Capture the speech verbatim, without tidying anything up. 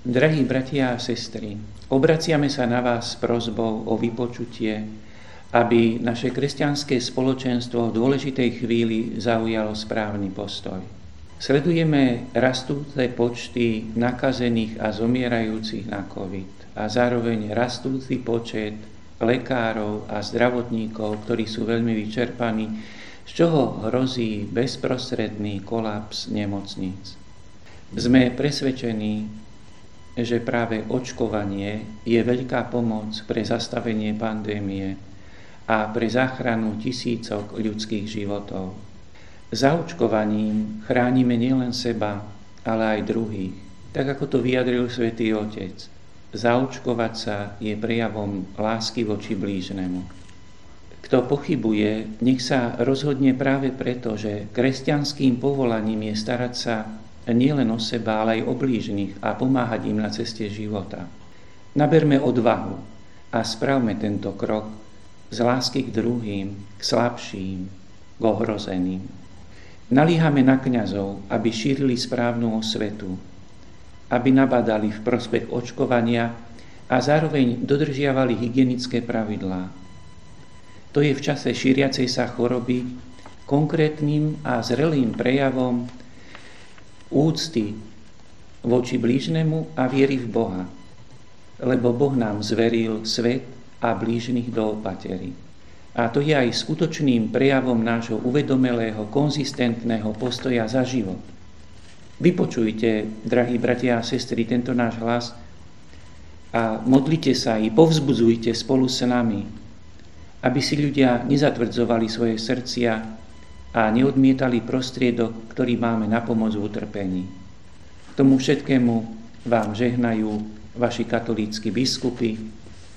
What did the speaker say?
Drahí bratia a sestry, obraciame sa na vás s prosbou o vypočutie, aby naše kresťanské spoločenstvo v dôležitej chvíli zaujalo správny postoj. Sledujeme rastúce počty nakazených a zomierajúcich na COVID a zároveň rastúci počet lekárov a zdravotníkov, ktorí sú veľmi vyčerpaní, z čoho hrozí bezprostredný kolaps nemocníc. Sme presvedčení, že práve očkovanie je veľká pomoc pre zastavenie pandémie a pre záchranu tisícok ľudských životov. Zaočkovaním chránime nielen seba, ale aj druhých. Tak ako to vyjadril Svätý Otec, zaočkovať sa je prejavom lásky voči blížnemu. Kto pochybuje, nech sa rozhodne práve preto, že kresťanským povolaním je starať sa nielen o seba, ale aj o blížnych a pomáhať im na ceste života. Naberme odvahu a spravme tento krok z lásky k druhým, k slabším, k ohrozeným. Nalíhame na kňazov, aby šírili správnu osvetu, aby nabadali v prospech očkovania a zároveň dodržiavali hygienické pravidlá. To je v čase šíriacej sa choroby konkrétnym a zrelým prejavom úcty voči blížnemu a viery v Boha, lebo Boh nám zveril svet a blížnych do opatery. A to je aj skutočným prejavom nášho uvedomelého, konzistentného postoja za život. Vypočujte, drahí bratia a sestry, tento náš hlas a modlite sa i povzbudzujte spolu s nami, aby si ľudia nezatvrdzovali svoje srdcia a neodmietali prostriedok, ktorý máme na pomoc v utrpení. K tomu všetkému vám žehnajú vaši katolícki biskupy,